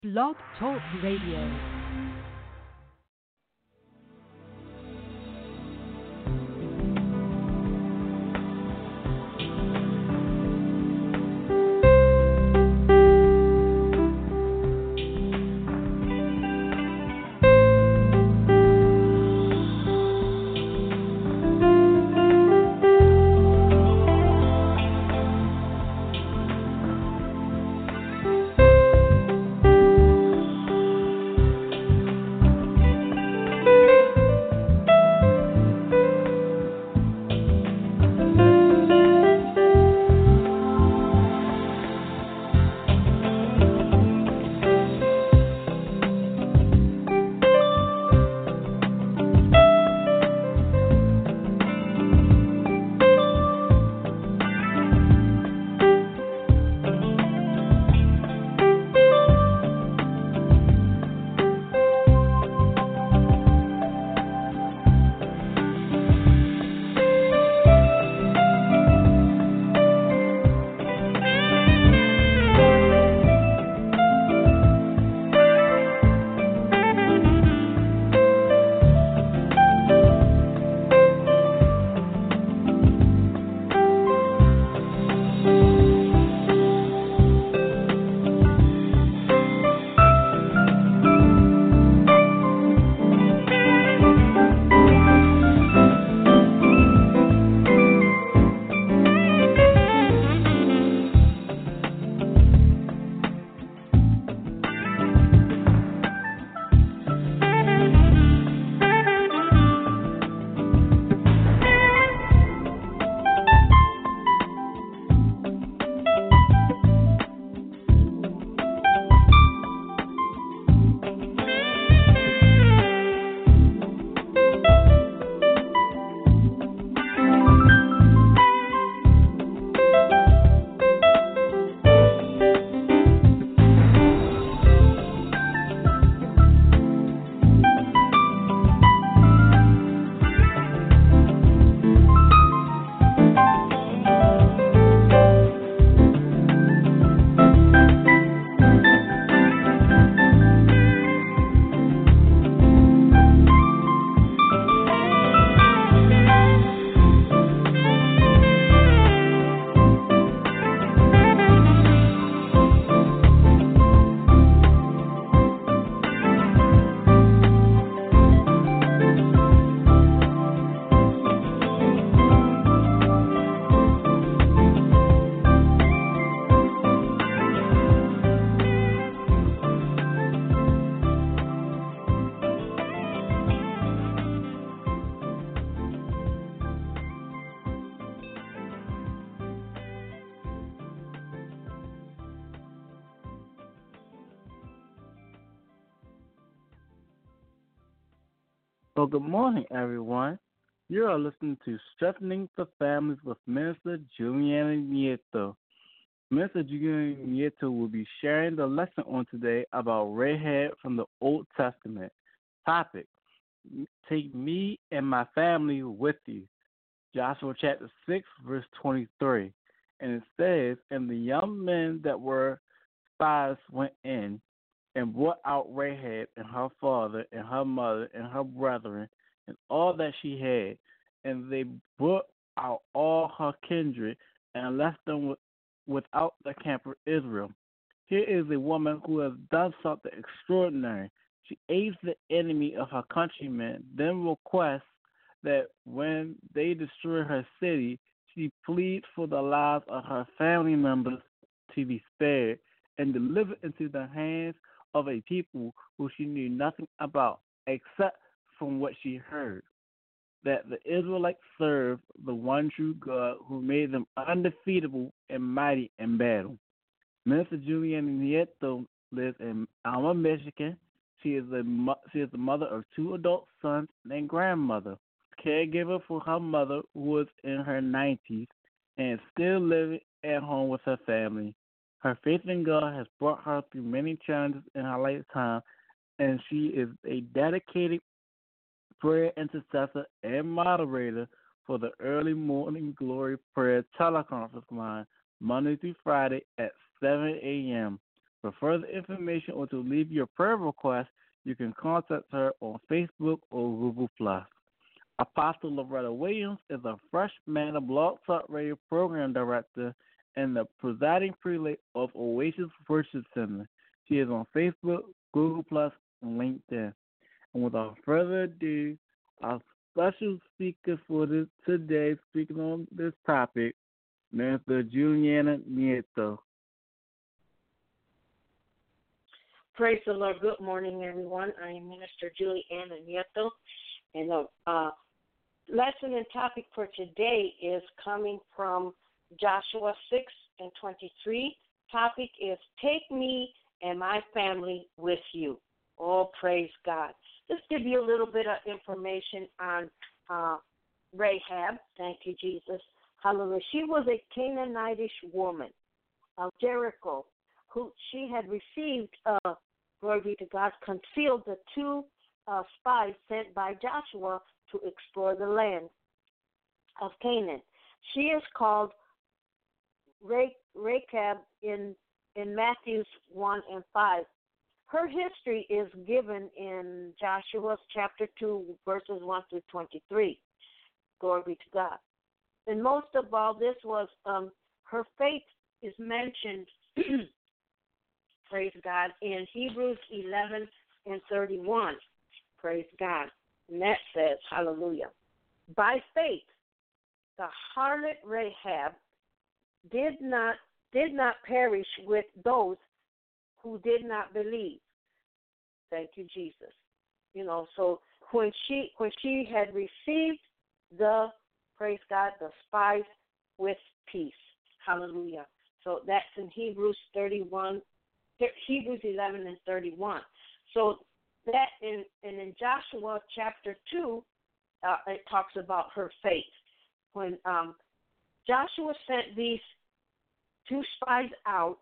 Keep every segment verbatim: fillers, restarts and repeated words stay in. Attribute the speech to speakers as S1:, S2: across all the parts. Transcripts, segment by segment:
S1: Blog Talk Radio.
S2: Well, good morning, everyone. You are listening to Strengthening the Families with Minister Juliana Nieto. Minister Juliana Nieto will be sharing the lesson on today about Rahab from the Old Testament. Topic: Take me and my family with you. Joshua chapter six, verse twenty-three. And it says, And the young men that were spies went in and brought out Rahab and her father and her mother and her brethren and all that she had. And they brought out all her kindred and left them with, without the camp of Israel. Here is a woman who has done something extraordinary. She aids the enemy of her countrymen, then requests that when they destroy her city, she pleads for the lives of her family members to be spared and delivered into the hands of a people who she knew nothing about except from what she heard, that the Israelites served the one true God who made them undefeatable and mighty in battle. Minister Juliana Nieto lives in Alma, Michigan. She is the she is the mother of two adult sons and grandmother, caregiver for her mother who is in her nineties and still living at home with her family. Her faith in God has brought her through many challenges in her lifetime, and she is a dedicated prayer intercessor and moderator for the Early Morning Glory Prayer teleconference line Monday through Friday at seven a.m. For further information or to leave your prayer request, you can contact her on Facebook or Google Plus. Apostle Loretta Williams is a Fresh Manna Blog Talk Radio Program Director and the presiding prelate of Oasis Worship Center. She is on Facebook, Google Plus, and LinkedIn. And without further ado, our special speaker for this today, speaking on this topic, Minister Juliana Nieto.
S3: Praise the Lord. Good morning, everyone. I am Minister Juliana Nieto, and the uh, lesson and topic for today is coming from Joshua six and twenty-three. Topic is Take Me and My Family with You. Oh, praise God. Let's give you a little bit of information on uh, Rahab. Thank you, Jesus. Hallelujah. She was a Canaanitish woman of Jericho who she had received, uh, glory be to God, concealed the two uh, spies sent by Joshua to explore the land of Canaan. She is called Rahab in in Matthew one and five. Her history is given in Joshua chapter two, verses one through twenty-three. Glory be to God. And most of all, this was um, her faith is mentioned, praise God, in Hebrews eleven and thirty-one. Praise God. And that says, hallelujah. By faith, the harlot Rahab did not did not perish with those who did not believe. Thank you, Jesus. You know, so when she when she had received the, praise God, the spies with peace. Hallelujah. So that's in Hebrews thirty-one, Hebrews eleven and thirty-one. So that in and in Joshua chapter two, uh, it talks about her faith. When um, Joshua sent these two spies out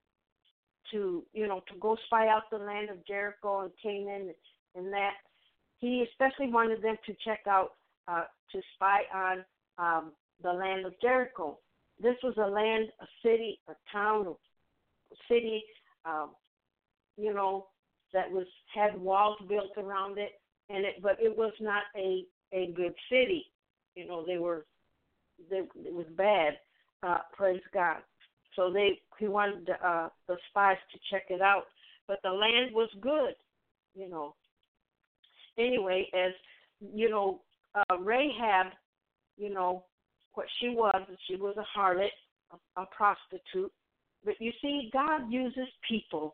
S3: to, you know, to go spy out the land of Jericho and Canaan and that, he especially wanted them to check out, uh, to spy on um, the land of Jericho. This was a land, a city, a town, a city, um, you know, that was had walls built around it, and it, but it was not a, a good city. You know, they were, they, it was bad. Uh, praise God. So they he wanted the, uh, the spies to check it out, but the land was good. You know. Anyway, as you know, uh, Rahab, you know, what she was, she was a harlot, a, a prostitute. But you see, God uses people.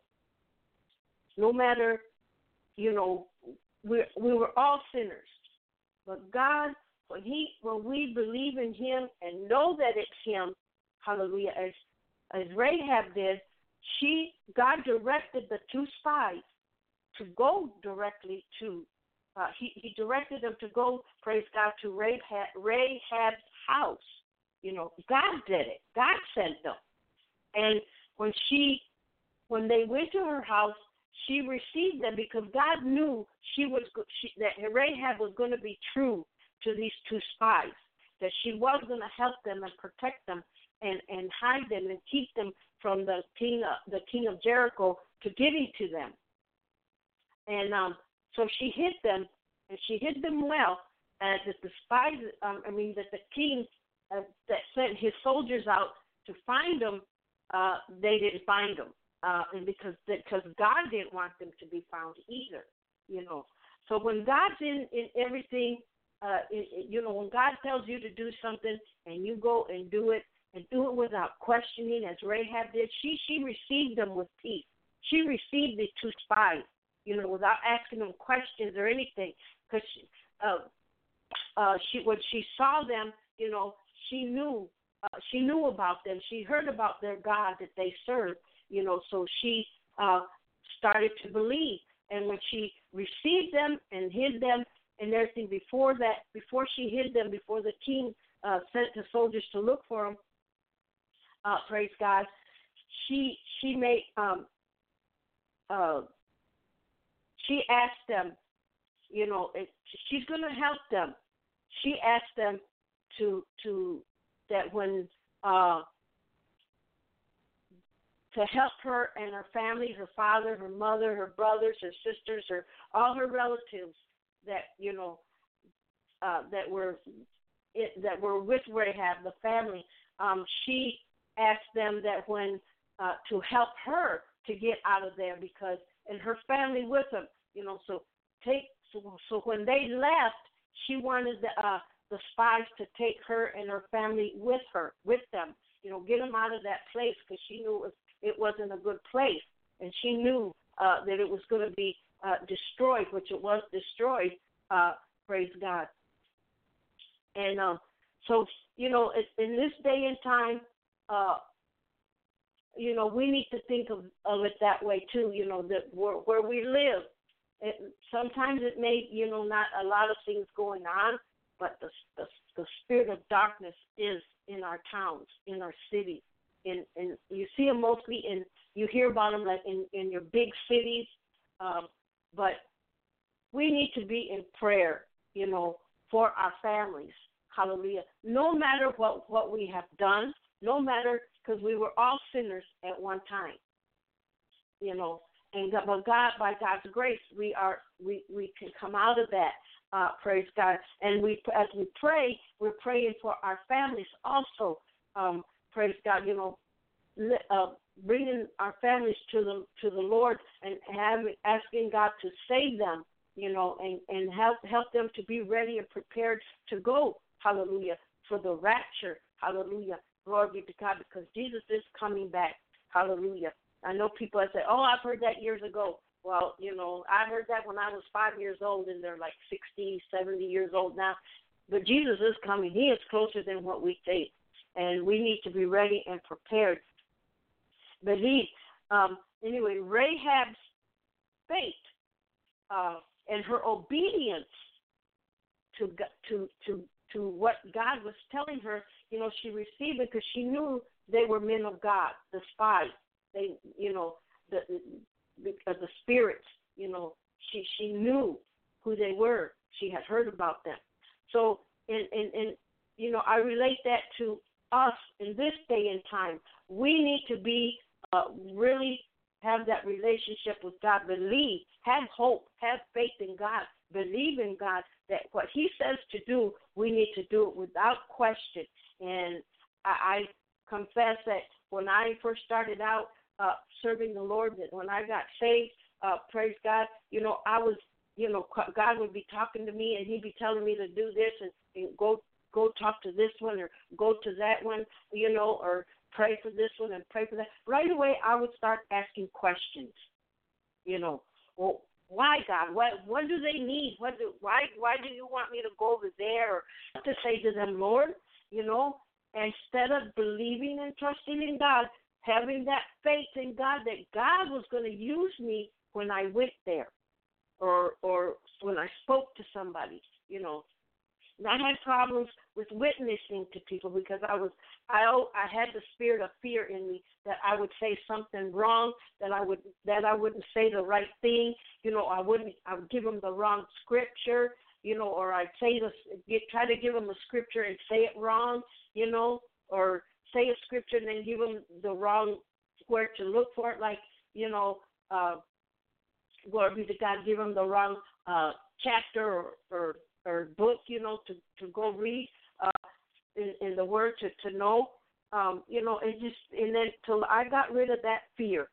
S3: No matter, you know, we we were all sinners, but God, when He when we believe in Him and know that it's Him, hallelujah, as as Rahab did, she God directed the two spies to go directly to. Uh, he, he directed them to go, praise God, to Rahab, Rahab's house. You know, God did it. God sent them. And when she, when they went to her house, she received them because God knew she was she, that Rahab was going to be true to these two spies, that she was going to help them and protect them and, and hide them and keep them from the king of, the king of Jericho to getting to them. And um, so she hid them, and she hid them well. And that the spies, um, I mean, that the king uh, that sent his soldiers out to find them, uh, they didn't find them, uh, and because because God didn't want them to be found either, you know. So when God's in, in everything, uh, it, it, you know, when God tells you to do something and you go and do it, and do it without questioning, as Rahab did, she she received them with peace. She received the two spies, you know, without asking them questions or anything, because she, uh, uh, she when she saw them, you know, she knew uh, she knew about them. She heard about their God that they served, you know, so she uh, started to believe. And when she received them and hid them and everything before that, before she hid them, before the king uh, sent the soldiers to look for them, uh, praise God, she she made um, uh, she asked them, you know, if she's going to help them. She asked them to to that when uh, to help her and her family, her father, her mother, her brothers, her sisters, her all her relatives that you know uh, that were it, that were with Rahab, the family. Um, she asked them that when uh, to help her to get out of there because and her family with them, you know. So take so, so when they left, she wanted the uh, the spies to take her and her family with her, with them, you know, get them out of that place because she knew it was. It wasn't a good place, and she knew uh, that it was going to be uh, destroyed, which it was destroyed, uh, praise God. And uh, so, you know, in this day and time, uh, you know, we need to think of, of it that way, too, you know, that where, where we live. It, sometimes it may, you know, not a lot of things going on, but the, the, the spirit of darkness is in our towns, in our cities. And, and you see them mostly in, you hear about them like in, in your big cities, um, but we need to be in prayer, you know, for our families. Hallelujah. No matter what, what we have done, no matter, because we were all sinners at one time, you know, and God, but God, by God's grace, we are, we, we can come out of that, uh, praise God. And we, as we pray, we're praying for our families also, um, praise God, you know, uh, bringing our families to the to the Lord and having, asking God to save them, you know, and, and help help them to be ready and prepared to go, hallelujah, for the rapture, hallelujah, glory be to God, because Jesus is coming back, hallelujah. I know people that say, oh, I've heard that years ago. Well, you know, I heard that when I was five years old, and they're like sixty, seventy years old now. But Jesus is coming. He is closer than what we think. And we need to be ready and prepared. But he, um, anyway, Rahab's faith uh, and her obedience to to to to what God was telling her, you know, she received it because she knew they were men of God, the spies. They, you know, the the, the spirits. You know, she she knew who they were. She had heard about them. So, and and, and you know, I relate that to us in this day and time. We need to be uh, really have that relationship with God, believe, have hope, have faith in God, believe in God that what he says to do, we need to do it without question. And I, I confess that when I first started out uh, serving the Lord, that when I got saved, uh, praise God, you know, I was, you know, God would be talking to me and he'd be telling me to do this and, and go go talk to this one or go to that one, you know, or pray for this one and pray for that. Right away, I would start asking questions, you know. Well, why, God? What what do they need? What do, why why do you want me to go over there? Or to say to them, Lord, you know, instead of believing and trusting in God, having that faith in God that God was going to use me when I went there or or when I spoke to somebody, you know. And I had problems with witnessing to people because I was, I, I had the spirit of fear in me that I would say something wrong, that I would, that I wouldn't say the right thing, you know, I wouldn't, I would give them the wrong scripture, you know, or I'd say the, get, try to give them a scripture and say it wrong, you know, or say a scripture and then give them the wrong where to look for it, like, you know, uh, glory be to God, give them the wrong uh, chapter or, or or book, you know, to, to go read uh, in, in the Word to, to know, um, you know, and just, and then till I got rid of that fear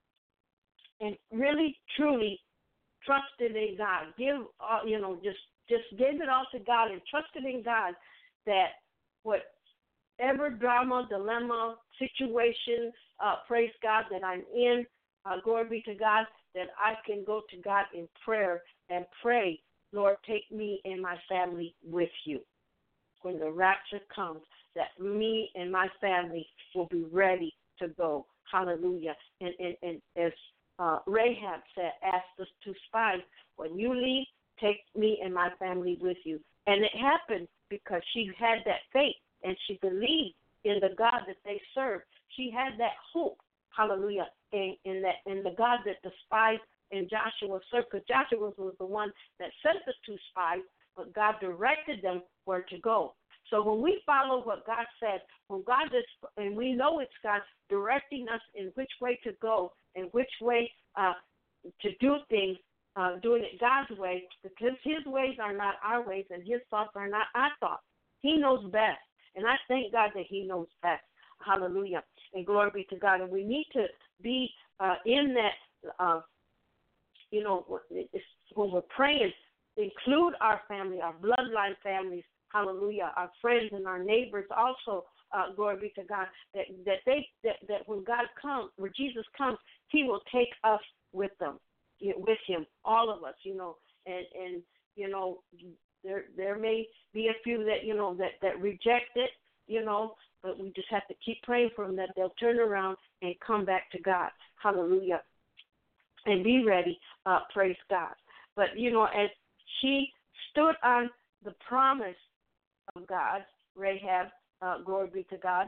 S3: and really, truly trusted in God, give, uh, you know, just, just gave it all to God and trusted in God that whatever drama, dilemma, situation, uh, praise God, that I'm in, uh, glory be to God, that I can go to God in prayer and pray, Lord, take me and my family with you. When the rapture comes, that me and my family will be ready to go. Hallelujah. And, and, and as uh, Rahab said, ask the two spies, when you leave, take me and my family with you. And it happened because she had that faith and she believed in the God that they served. She had that hope, hallelujah, in, in, that, in the God that the spies and Joshua served, because Joshua was the one that sent the two spies, but God directed them where to go. So when we follow what God said, when God is, and we know it's God directing us in which way to go and which way uh, to do things, uh, doing it God's way, because his ways are not our ways and his thoughts are not our thoughts. He knows best. And I thank God that he knows best. Hallelujah. And glory be to God. And we need to be uh, in that, uh, you know, when we're praying, include our family, our bloodline families, hallelujah, our friends and our neighbors also, uh, glory be to God, that, that they that, that when God comes, when Jesus comes, he will take us with them, with him, all of us, you know, and, and you know, there there may be a few that, you know, that, that reject it, you know, but we just have to keep praying for them that they'll turn around and come back to God, hallelujah, and be ready, uh, praise God. But, you know, as she stood on the promise of God, Rahab, uh, glory be to God,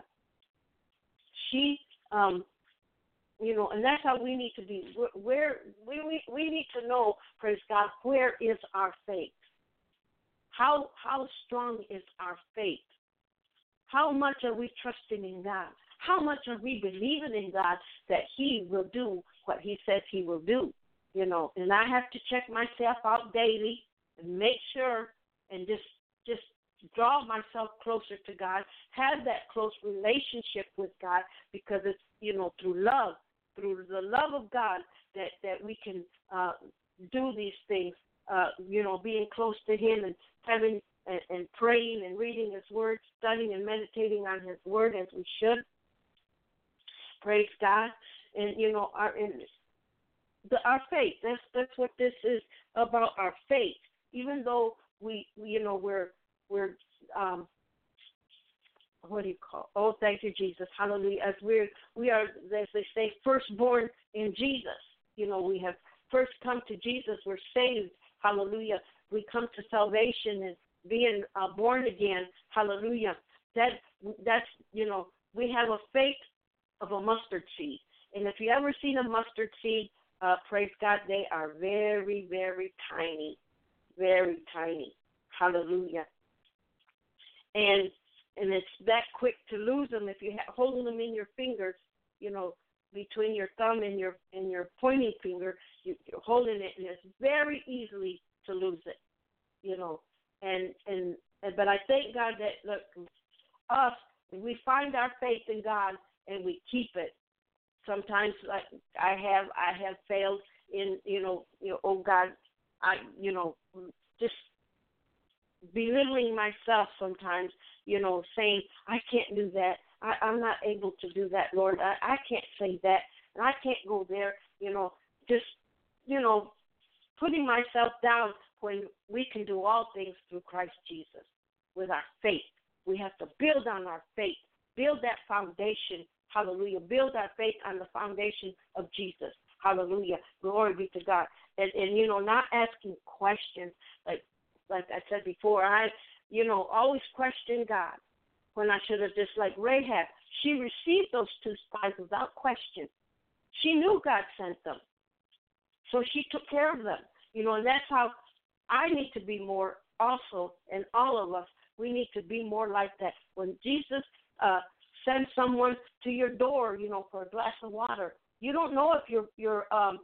S3: she, um, you know, and that's how we need to be. Where we, we we need to know, praise God, where is our faith? How how strong is our faith? How much are we trusting in God? How much are we believing in God that he will do what he says he will do? You know, and I have to check myself out daily and make sure and just just draw myself closer to God, have that close relationship with God, because it's, you know, through love, through the love of God that, that we can uh, do these things, uh, you know, being close to him and having and, and praying and reading his word, studying and meditating on his word as we should. Praise God. And, you know, our and the, our faith, that's that's what this is about, our faith. Even though we, you know, we're, we're, um, what do you call, oh, thank you, Jesus, hallelujah, as we're, we are, as they say, firstborn in Jesus. You know, we have first come to Jesus, we're saved, hallelujah. We come to salvation and being uh, born again, hallelujah. That, that's, you know, we have a faith of a mustard seed. And if you ever seen a mustard seed, uh, praise God, they are very, very tiny, very tiny, hallelujah. And and it's that quick to lose them if you have holding them in your fingers, you know, between your thumb and your and your pointing finger, you, you're holding it, and it's very easily to lose it, you know. And and, and but I thank God that, look, us, we find our faith in God and we keep it. Sometimes, like I have, I have failed in, you know, you know, oh God, I, you know, just belittling myself sometimes, you know, saying, I can't do that. I, I'm not able to do that, Lord. I, I can't say that, and I can't go there, you know, just, you know, putting myself down when we can do all things through Christ Jesus with our faith. We have to build on our faith, build that foundation, hallelujah, build our faith on the foundation of Jesus, hallelujah, glory be to God. And, and you know, not asking questions, like, Like I said before, I, you know, always question God when I should have just, like Rahab, she received those two spies without question. She knew God sent them. So she took care of them. You know, and that's how I need to be more also, and all of us, we need to be more like that. When Jesus uh, sends someone to your door, you know, for a glass of water, you don't know if you're, you're um,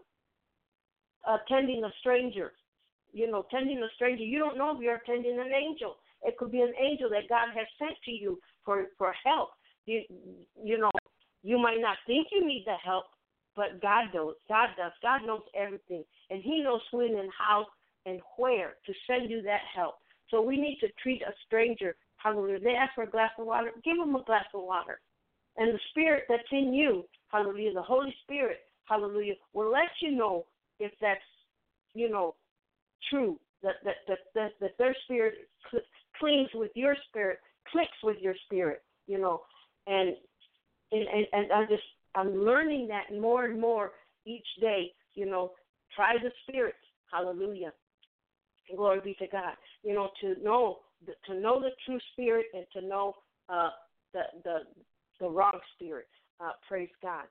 S3: attending a stranger. You know, tending a stranger, you don't know if you're tending an angel. It could be an angel that God has sent to you for, for help. You, you know, you might not think you need the help, but God knows. God does. God knows everything. And he knows when and how and where to send you that help. So we need to treat a stranger, hallelujah. They ask for a glass of water, give them a glass of water. And the Spirit that's in you, hallelujah, the Holy Spirit, hallelujah, will let you know if that's, you know, true, that that that that, that their spirit cl- clings with your spirit, clicks with your spirit, you know, and and and, and I just I'm learning that more and more each day, you know. Try the Spirit, hallelujah, glory be to God, you know, to know to know the true spirit and to know uh, the the the wrong spirit. Uh, praise God.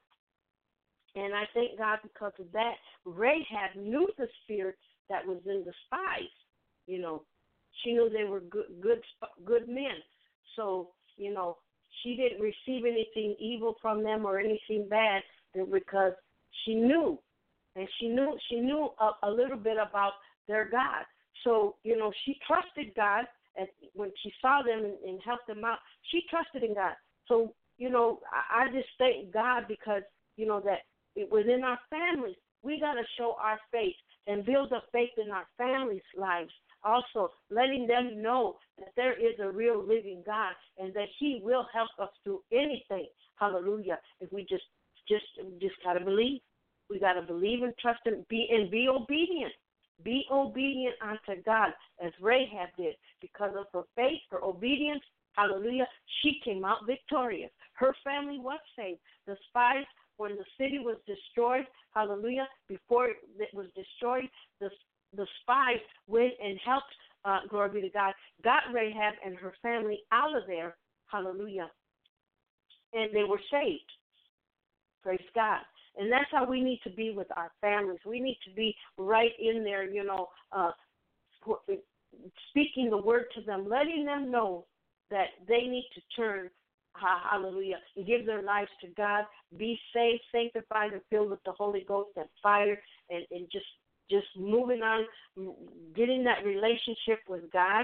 S3: And I thank God because of that. Rahab knew the spirit that was in the spies. You know, she knew they were good, good, good men. so, you know, she didn't receive anything evil from them or anything bad because she knew, and she knew she knew a, a little bit about their God. So, you know, she trusted God, and when she saw them and, and helped them out, she trusted in God. So, you know, I, I just thank God because, you know, that it, within our families, we got to show our faith and build up faith in our families' lives. Also, letting them know that there is a real living God and that He will help us through anything. Hallelujah. If we just just just gotta believe. We gotta believe and trust and be and be obedient. Be obedient unto God as Rahab did. Because of her faith, her obedience, hallelujah, she came out victorious. Her family was saved. The spies, when the city was destroyed, hallelujah, before it was destroyed, the the spies went and helped, uh, glory be to God, got Rahab and her family out of there, hallelujah, and they were saved. Praise God. And that's how we need to be with our families. We need to be right in there, you know, uh, speaking the word to them, letting them know that they need to turn, hallelujah, and give their lives to God, be saved, sanctified, and filled with the Holy Ghost and fire, and, and just just moving on, getting that relationship with God.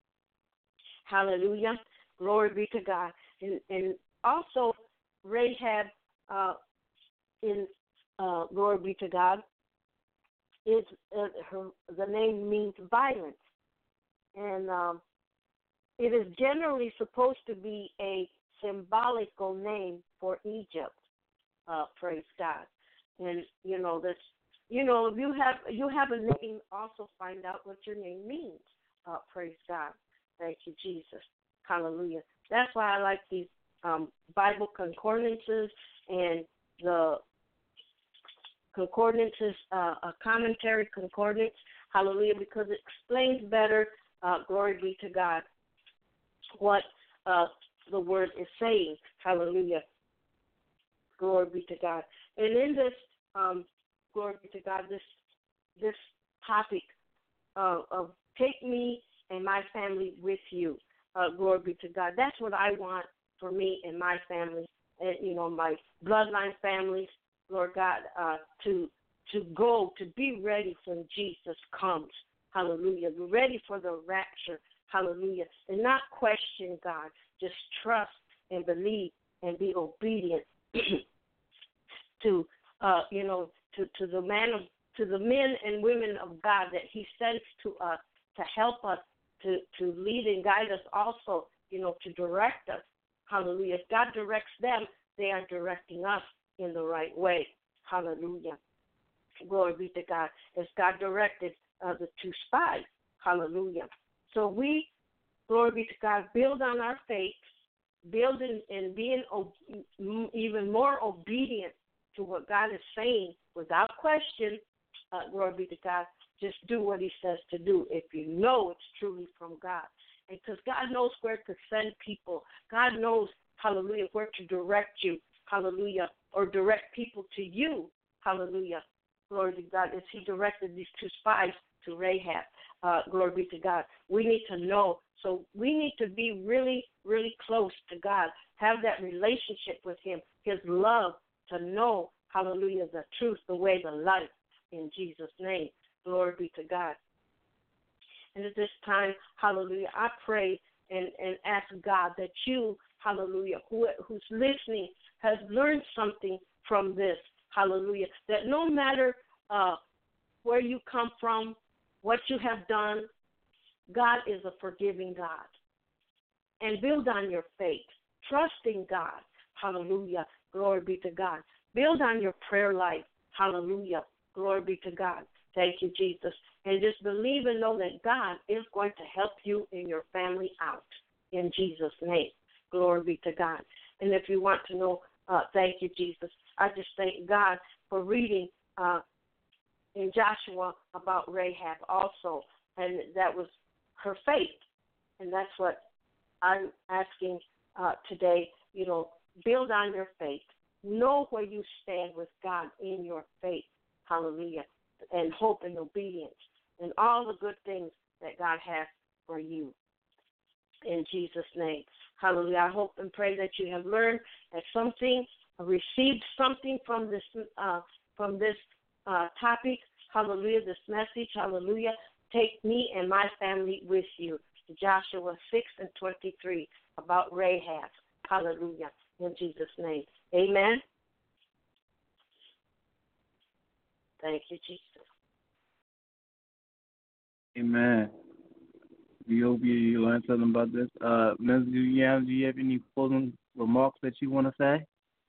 S3: Hallelujah. Glory be to God. And, and also, Rahab, uh, in uh, glory be to God, is uh, her, the name means violence. And um, it is generally supposed to be a symbolical name for Egypt. Uh, praise God. And, you know, this, you know, if you have you have a name, also find out what your name means. Uh, praise God. Thank you, Jesus. Hallelujah. That's why I like these um, Bible concordances and the concordances, uh, a commentary concordance. Hallelujah, because it explains better, uh, glory be to God, what uh, the word is saying. Hallelujah. Glory be to God. And in this, um, glory be to God, this this topic uh, of take me and my family with you. Uh, glory be to God. That's what I want for me and my family, and you know, my bloodline families. Lord God, uh, to to go to be ready when Jesus comes. Hallelujah. Be ready for the rapture. Hallelujah. And not question God. Just trust and believe and be obedient to uh, you know, to, to the man of to the men and women of God that He sends to us to help us, to, to lead and guide us also, you know, to direct us. Hallelujah. If God directs them, they are directing us in the right way. Hallelujah. Glory be to God. As God directed uh, the two spies. Hallelujah. So we, glory be to God, build on our faith, build in, and being ob- even more obedient to what God is saying without question. Uh, glory be to God. Just do what He says to do if you know it's truly from God. And because God knows where to send people. God knows, hallelujah, where to direct you. Hallelujah. Or direct people to you. Hallelujah. Glory to God. As He directed these two spies to Rahab. Uh, glory be to God. We need to know. So we need to be really, really close to God. Have that relationship with Him. His love, to know, hallelujah, the truth, the way, the life. In Jesus' name. Glory be to God. And at this time, hallelujah, I pray and, and ask God that you, hallelujah, who, who's listening has learned something from this, hallelujah, that no matter uh, where you come from, what you have done, God is a forgiving God. And build on your faith. Trust in God. Hallelujah. Glory be to God. Build on your prayer life. Hallelujah. Glory be to God. Thank you, Jesus. And just believe and know that God is going to help you and your family out in Jesus' name. Glory be to God. And if you want to know, uh, thank you, Jesus. I just thank God for reading uh, in Joshua about Rahab also. And that was her faith. And that's what I'm asking uh, today. You know, build on your faith. Know where you stand with God in your faith. Hallelujah. And hope and obedience and all the good things that God has for you. In Jesus' name. Hallelujah. I hope and pray that you have learned that something, received something from this uh, from this uh, topic. Hallelujah. This message. Hallelujah. Take me and my family with you. Joshua six and twenty-three about Rahab. Hallelujah. In Jesus' name. Amen. Thank you, Jesus.
S2: Amen. We hope you learned something about this. Uh, Miz Juliana, do you have any closing remarks that you want to say?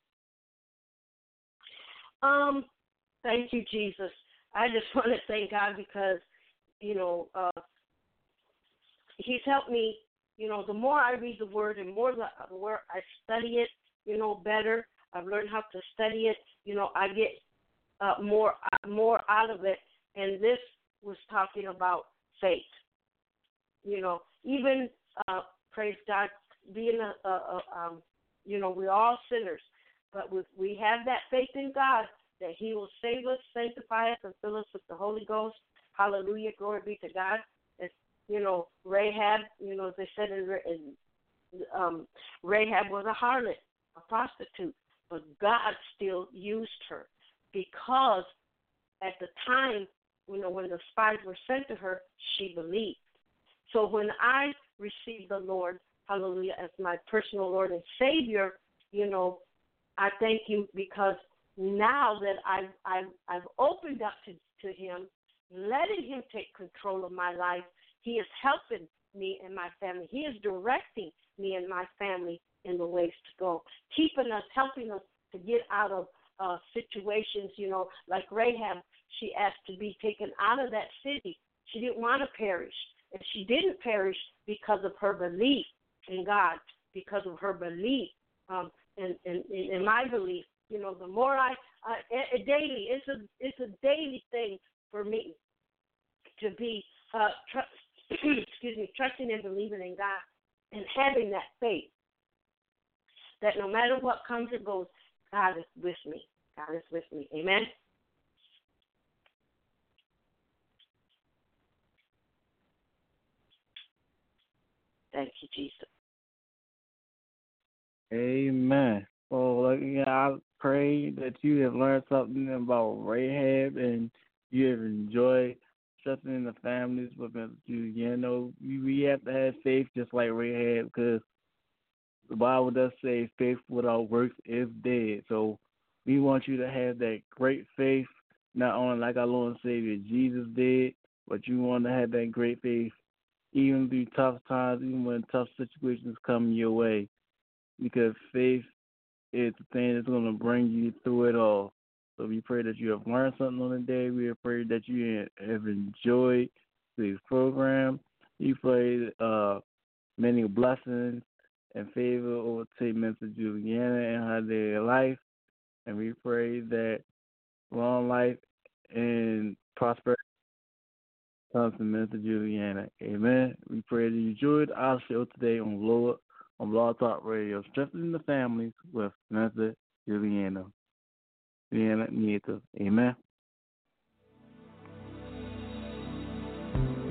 S3: Um, thank you, Jesus. I just want to thank God because, you know, uh, He's helped me. You know, the more I read the Word and more the more I study it, you know, better. I've learned how to study it. You know, I get uh, more more out of it. And this was talking about faith. You know, even uh, praise God, being a, a, a um, you know, we're all sinners, but we we have that faith in God that He will save us, sanctify us, and fill us with the Holy Ghost. Hallelujah, glory be to God. It's, you know, Rahab, you know, as they said in, in um, Rahab was a harlot, a prostitute, but God still used her because at the time, you know, when the spies were sent to her, she believed. So when I received the Lord, hallelujah, as my personal Lord and Savior, you know, I thank you because now that I've, I've, I've opened up to, to Him, letting Him take control of my life, He is helping me and my family. He is directing me and my family in the ways to go, keeping us, helping us to get out of uh, situations, you know, like Rahab, she asked to be taken out of that city. She didn't want to perish. And she didn't perish because of her belief in God, because of her belief um, in, in, in my belief. You know, the more I, uh, a, a daily, it's a, it's a daily thing for me to be, uh, tr- excuse me, trusting and believing in God and having that faith that no matter what comes or goes, God is with me. God is with me. Amen. Thank you, Jesus.
S2: Amen. Well, again, I pray that you have learned something about Rahab and you have enjoyed strengthening the families with you. You know, we have to have faith just like Rahab because the Bible does say faith without works is dead. So we want you to have that great faith, not only like our Lord and Savior Jesus did, but you want to have that great faith even through tough times, even when tough situations come your way, because faith is the thing that's going to bring you through it all. So we pray that you have learned something on the day. We pray that you have enjoyed this program. We pray uh, many blessings and favor overtake Mister Juliana and her daily life. And we pray that long life and prosperity comes to Mister Juliana. Amen. We pray that you enjoyed our show today on Lord on Blog Talk Radio, Strengthening the Families with Mister Juliana. Juliana Nieto. Amen.